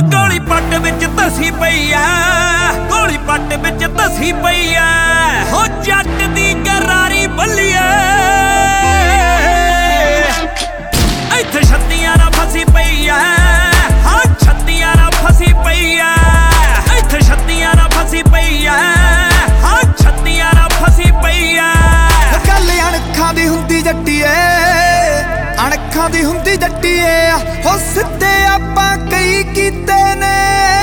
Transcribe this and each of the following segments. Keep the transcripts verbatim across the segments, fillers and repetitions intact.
ਗੋਲੀ ਪੱਟ ਵਿੱਚ ਧਸੀ ਪਈ ਐ, ਗੋਲੀ ਪੱਟ ਵਿੱਚ ਧਸੀ ਪਈ ਐ। ਹੋ ਜੱਟ ਦੀ ਗਰਾਰੀ ਬੱਲੀਏ ਇੱਥੇ ਛੱਤੀਆਂ ਨਾਲ ਫਸੀ ਪਈ ਐ, ਹਾਂ ਛੱਤੀਆਂ ਨਾਲ ਫਸੀ ਪਈ ਐ। ਇੱਥੇ ਛੱਤੀਆਂ ਨਾਲ ਫਸੀ ਪਈ ਐ, ਹਾਂ ਛੱਤੀਆਂ ਨਾਲ ਫਸੀ ਪਈ ਐ। ਗੱਲ ਅਣਖਾਂ ਦੀ ਹੁੰਦੀ ਜੱਟੀਏ, ਅਣਖਾਂ ਦੀ ਹੁੰਦੀ ਜੱਟੀਏ। ਹੋ ਸਿੱਧੇ ਆਪਾਂ ਕਈ ਕੀਤੇ ਨੇ,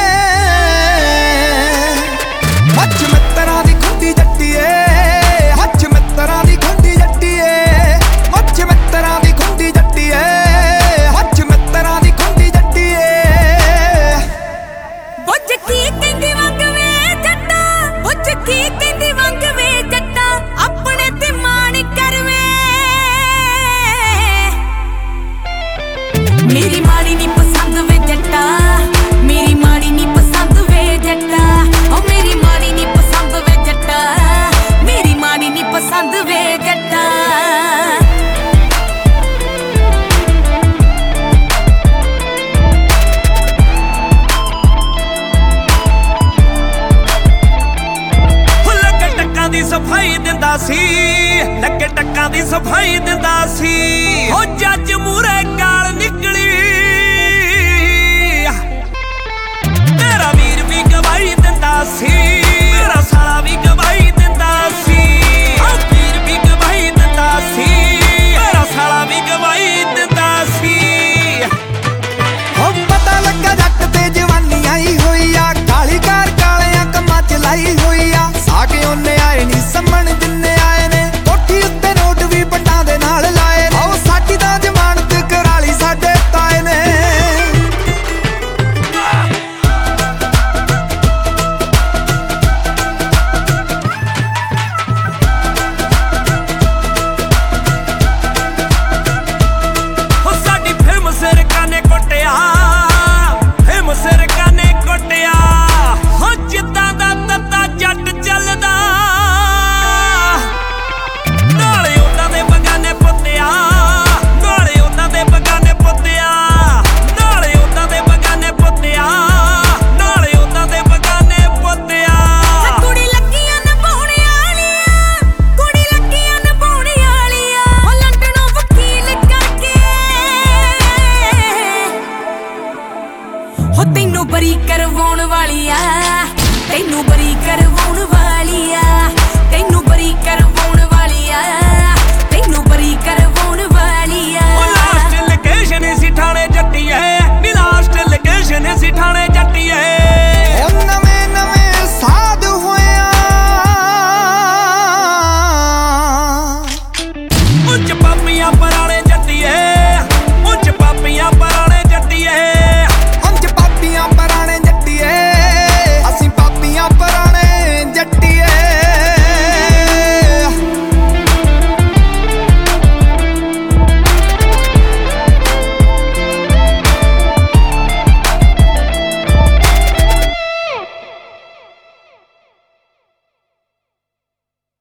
ਹੱਥ ਮਿੱਤਰਾਂ ਦੀ ਖੁੰਡੀ ਜੱਟੀਏ, ਹੱਥ ਮਿੱਤਰਾਂ ਦੀ ਖੁੰਡੀ ਜੱਟੀਏ, ਹੱਥ ਮਿੱਤਰਾਂ ਦੀ ਖੁੰਡੀ ਜੱਟੀਏ, ਹੱਥ ਮਿੱਤਰਾਂ ਦੀ ਖੁੰਡੀ ਜੱਟੀਏ। ਬੁੱਝ ਕੀ ਕਹਿੰਦੀ ਵੰਗ ਵੇ ਜੱਟਾ, ਬੁੱਝ ਕੀ ਕਹਿੰਦੀ ਵੰਗ ਵੇ ਜੱਟਾ, ਆਪਣੇ ਤੇ ਮਾਣ ਕਰਵੇ। ਮੇਰੀ ਮਾੜੀ ਨੀ ਪਸੰਦ ਵੇ ਜੱਟਾ, ਮੇਰੀ ਮਾੜੀ ਨੀ ਪਸੰਦ ਵੇ ਜੱਟਾ, ਓ ਮੇਰੀ ਮਾੜੀ ਨੀ ਪਸੰਦ ਵੇ ਜੱਟਾ, ਮੇਰੀ ਮਾੜੀ ਨੀ ਪਸੰਦ ਵੇ ਜੱਟਾ। ਲੱਗੇ ਟੱਕਾਂ ਦੀ ਸਫਾਈ ਦਿੰਦਾ ਸੀ, ਲੱਗੇ ਟੱਕਾਂ ਦੀ ਸਫਾਈ ਦਿੰਦਾ ਸੀ। ਹੋ ਜੱਜ ਮੂਰੇ ਗਾਲ ਨਿਕਲੀ, ਮੇਰਾ ਵੀਰ ਵੀ ਗਵਾਹੀ ਦਿੰਦਾ ਸੀ, ਮੇਰਾ ਸਾਲਾ ਵੀ ਗਵਾਹੀ ਦਿੰਦਾ ਸੀ। ਹੋ ਵੀਰ ਵੀ ਗਵਾਹੀ ਦਿੰਦਾ ਸੀ, ਮੇਰਾ ਸਾਲਾ ਵੀ ਗਵਾਹੀ ਦਿੰਦਾ ਸੀ। ਹੋ ਪਤਾ ਲੱਗਾ ਜੱਟ ਤੇ ਜਵਾਨੀ ਆਈ ਹੋਈ ਆ, ਕਾਲੀ ਕਾਰ ਕਾਲਿਆਂ ਕੰਮਾਂ ਚ ਲਾਈ ਹੋਈ ਆ। ਸਾਗੇ ਉਹਨੇ ਆਏ ਨੀ ਸੰਮਣ ਜਿੰਨੇ ਆਏ ਨੇ, ਕੋਠੀ ਉੱਤੇ ਨੋਟ ਵੀ ਬੰਡਾਂ ਦੇ ਨਾਲ ਲਾਏ ਨੇ। ਹੋ ਸਾਡੀ ਤਾਂ ਜ਼ਮਾਨਤ ਕਰਾਲੀ ਸਾਡੇ ਤਾਏ ਨੇ। ਹੋ ਸਾਡੀ ਫਿਲਮ ਸਿਰਕਾਂ ਨੇ ਕੁੱਟਿਆ, ਫਿਲਮ ਸਿਰਕਾਂ ਨੇ ਕੁੱਟਿਆ। ਹੋ ਜਿੱਦਾਂ ਦਾ ਤੱਤਾ ਜੱਟ ਚੱਲਦਾ, ਨਾਲੇ ਉਹਨਾਂ ਦੇ ਬਗਾਨੇ ਪੁੱਤਿਆ, ਨਾਲੇ ਉਹਨਾਂ ਦੇ ਬਗਾਨੇ ਪੁੱਤਿਆ, ਨਾਲੇ ਉਹਨਾਂ ਦੇ ਬਗਾਨੇ ਪੁੱਤਿਆ, ਨਾਲੇ ਉਹਨਾਂ ਦੇ ਬਗਾਨੇ ਪੁੱਤਿਆ। ਕੁੜੀ ਲੱਗੀਆਂ ਨਭਾਉਣ ਵਾਲੀਆਂ, ਕੁੜੀ ਲੱਗੀਆਂ ਨਭਾਉਣ ਵਾਲੀਆਂ, ਹੋ ਲੰਡਨੋਂ ਵਕੀਲ ਕਰਕੇ। ਹੋ ਤੈਨੂੰ ਬਰੀ ਕਰਵਾਉਣ ਵਾਲੀ ਆ, ਤੈਨੂੰ ਬਰੀ ਕਰਵਾਉਣ ਵਾਲੀ ਆ, ਤੈਨੂੰ ਬਰੀ ਕਰਵਾਉਣ ਵਾਲੀ ਆ, ਤੈਨੂੰ ਬਰੀ ਕਰਵਾਉਣ ਵਾਲੀ ਆ। ਉਹ ਲਾਸਟ ਲੋਕੇਸ਼ਨ ਸੀ ਠਾਣੇ ਜੱਟੀਏ, ਨੀ ਲਾਸਟ ਲੋਕੇਸ਼ਨ ਸੀ ਠਾਣੇ ਜੱਟੀਏ।